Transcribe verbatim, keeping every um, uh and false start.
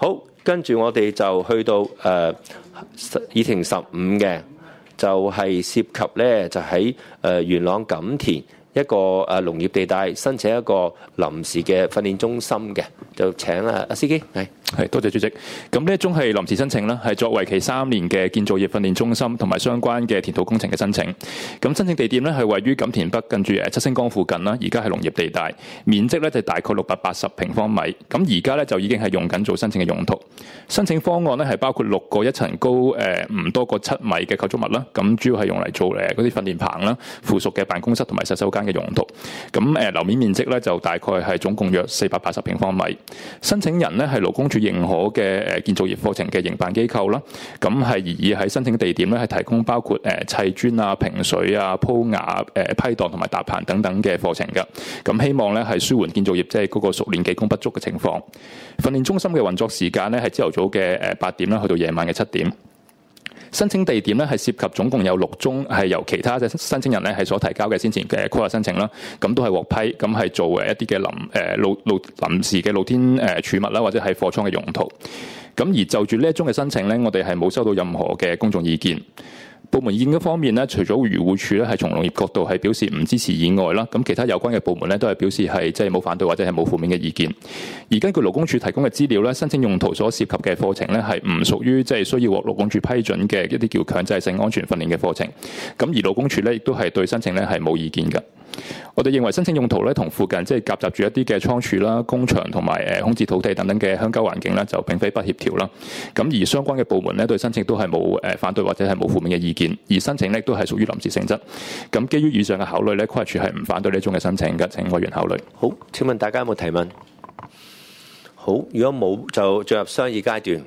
好，跟住我哋就去到誒議程十五嘅，就係、是、涉及咧，就喺誒元朗錦田一個誒農業地帶申請一個臨時嘅訓練中心嘅，就請啊阿司機係。 係，多謝主席。咁呢一宗係臨時申請啦，係作為期三年嘅建造業訓練中心同埋相關嘅填土工程嘅申請。咁申請地點咧係位於錦田北近住誒七星崗附近啦，而家係農業地帶，面積咧就大概六百八十平方米。咁而家咧就已經係用緊做申請嘅用途。申請方案咧係包括六個一層高誒唔多過七米嘅構築物啦。咁主要係用嚟做誒嗰啲訓練棚啦、附屬嘅辦公室同埋洗手間嘅用途。咁誒樓面面積咧就大概係總共約四百八十平方米。申請人咧係勞工處認可嘅誒建造業課程嘅營辦機構啦，咁係以喺申請地點咧係提供包括誒砌磚啊、平水啊、鋪瓦、誒批盪同埋搭棚等等嘅課程㗎。咁希望咧係舒緩建造業即係嗰個熟練技工不足嘅情況。訓練中心嘅運作時間咧係朝頭早嘅誒八點啦，去到夜晚嘅七點。申請地點咧係涉及總共有六宗係由其他嘅申請人咧係所提交嘅先前嘅規劃申請啦，咁都係獲批，咁係做誒一啲嘅臨誒露露臨時嘅露天誒儲物啦，或者係貨倉嘅用途。咁而就住呢一宗嘅申請咧，我哋係冇收到任何嘅公眾意見。部門意見嗰方面咧，除咗漁護署咧係從農業角度係表示唔支持以外啦，咁其他有關嘅部門咧都係表示係即係冇反對或者係冇負面嘅意見。而根據勞工處提供嘅資料咧，申請用途所涉及嘅課程咧係唔屬於即係需要獲勞工處批准嘅一啲叫強制性安全訓練嘅課程。咁而勞工處咧亦都係對申請咧係冇意見嘅。我哋認為申請用途咧同附近即係夾雜住一啲嘅倉儲啦、工場同埋誒空置土地等等嘅鄉郊環境咧，就並非不協調啦。咁而相關嘅部門咧對申請都係冇誒反對或者係冇負面嘅意見，而申請咧都係屬於臨時性質。咁基於以上嘅考慮咧，規劃署係唔反對呢種嘅申請嘅，請委員考慮。 好，請問大家有冇提問？好，如果冇就進入商議階段。